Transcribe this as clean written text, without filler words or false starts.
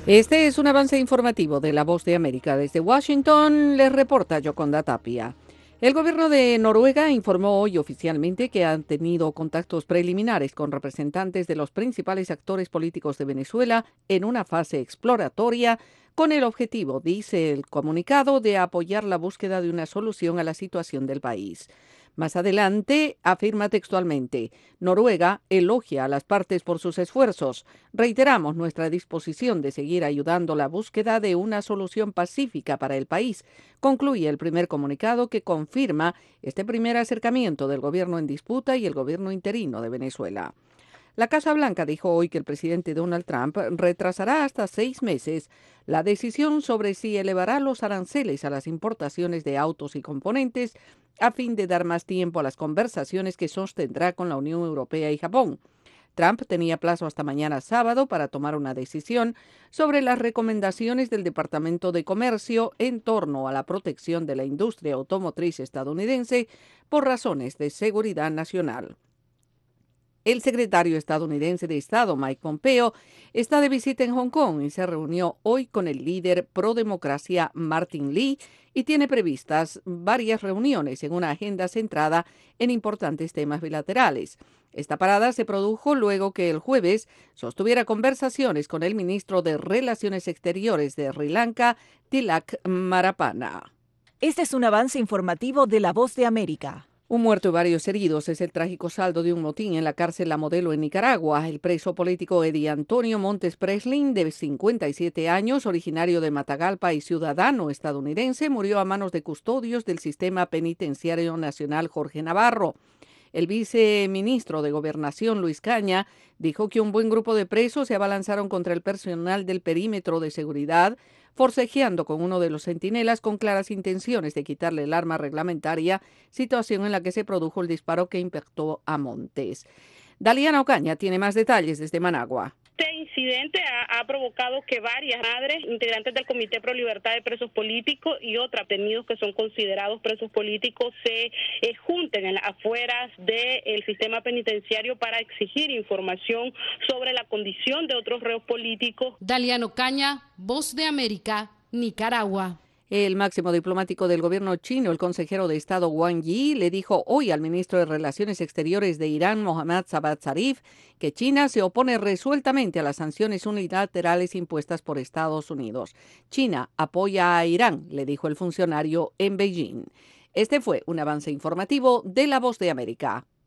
Este es un avance informativo de La Voz de América. Desde Washington les reporta Yoconda Tapia. El gobierno de Noruega informó hoy oficialmente que han tenido contactos preliminares con representantes de los principales actores políticos de Venezuela en una fase exploratoria con el objetivo, dice el comunicado, de apoyar la búsqueda de una solución a la situación del país. Más adelante, afirma textualmente, Noruega elogia a las partes por sus esfuerzos. Reiteramos nuestra disposición de seguir ayudando la búsqueda de una solución pacífica para el país, concluye el primer comunicado que confirma este primer acercamiento del gobierno en disputa y el gobierno interino de Venezuela. La Casa Blanca dijo hoy que el presidente Donald Trump retrasará hasta 6 meses la decisión sobre si elevará los aranceles a las importaciones de autos y componentes a fin de dar más tiempo a las conversaciones que sostendrá con la Unión Europea y Japón. Trump tenía plazo hasta mañana sábado para tomar una decisión sobre las recomendaciones del Departamento de Comercio en torno a la protección de la industria automotriz estadounidense por razones de seguridad nacional. El secretario estadounidense de Estado, Mike Pompeo, está de visita en Hong Kong y se reunió hoy con el líder pro-democracia Martin Lee y tiene previstas varias reuniones en una agenda centrada en importantes temas bilaterales. Esta parada se produjo luego que el jueves sostuviera conversaciones con el ministro de Relaciones Exteriores de Sri Lanka, Tilak Marapana. Este es un avance informativo de La Voz de América. Un muerto y varios heridos es el trágico saldo de un motín en la cárcel La Modelo en Nicaragua. El preso político Eddie Antonio Montes Preslin, de 57 años, originario de Matagalpa y ciudadano estadounidense, murió a manos de custodios del Sistema Penitenciario Nacional Jorge Navarro. El viceministro de Gobernación, Luis Caña, dijo que un buen grupo de presos se abalanzaron contra el personal del perímetro de seguridad, forcejeando con uno de los centinelas con claras intenciones de quitarle el arma reglamentaria, situación en la que se produjo el disparo que impactó a Montes. Daliana Ocaña tiene más detalles desde Managua. Este incidente ha provocado que varias madres, integrantes del Comité Pro Libertad de Presos Políticos y otros detenidos que son considerados presos políticos se junten en las afueras del sistema penitenciario para exigir información sobre la condición de otros reos políticos. Daliana Ocaña, Voz de América, Nicaragua. El máximo diplomático del gobierno chino, el consejero de Estado Wang Yi, le dijo hoy al ministro de Relaciones Exteriores de Irán, Mohammad Javad Zarif, que China se opone resueltamente a las sanciones unilaterales impuestas por Estados Unidos. China apoya a Irán, le dijo el funcionario en Beijing. Este fue un avance informativo de La Voz de América.